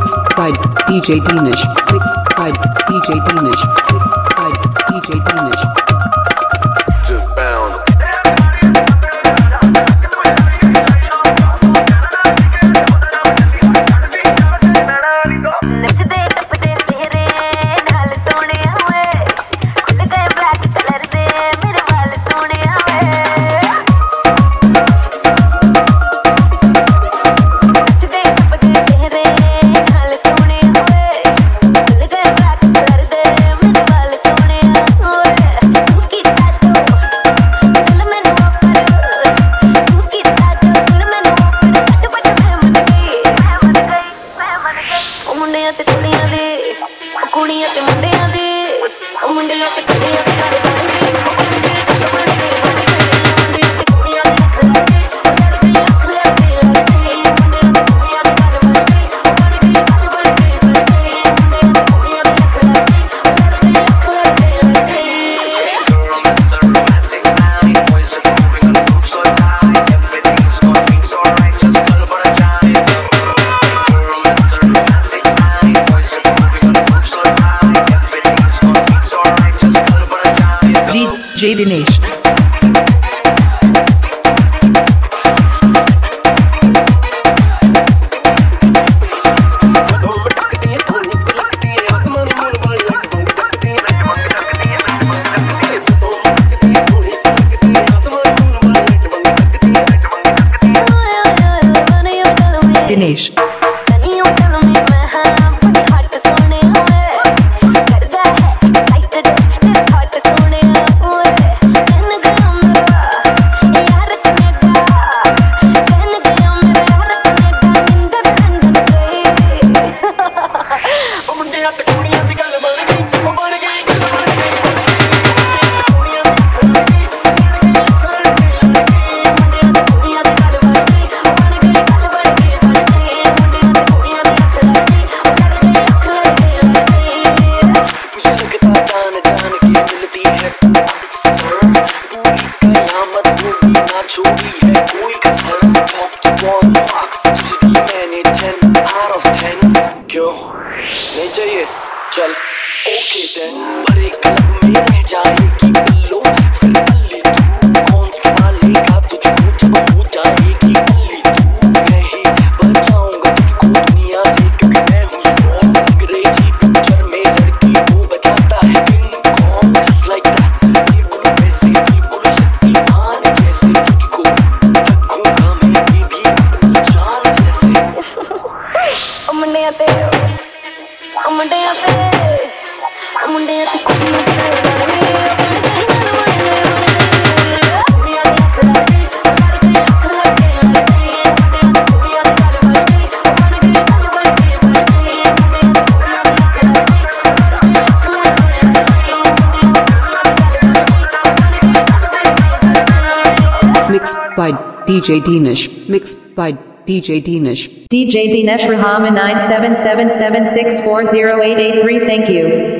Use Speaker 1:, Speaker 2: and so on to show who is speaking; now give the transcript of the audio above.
Speaker 1: Mixed by DJ Dinesh. Mixed by DJ Dinesh. Mixed by DJ Dinesh.
Speaker 2: Just bounce.
Speaker 3: DJ Dinesh. Dinesh.
Speaker 4: चल okay then भरे कलम में रह जाएगी बिल्लो फिर अल्ली तू कौन संभालेगा तुझको जब हो जाएगी अल्ली तू मैं ही बचाऊंगा तुझको दुनिया से क्योंकि मैं हूँ स्ट्रॉन्ग अंग्रेजी पिक्चर में लड़की को बचाता है King Kong just like that बिल्कुल वैसे बिल्कुल शक्तिमान जैसे तुझको रखूंगा मैं भी अपनी जान जैसे
Speaker 5: मुंडिया ते मुंडिया ते मुंडिया ते
Speaker 1: Mixed by DJ Dinesh. Mixed by DJ Dinesh.
Speaker 6: DJ Dinesh Rahama 97776408883. Thank you.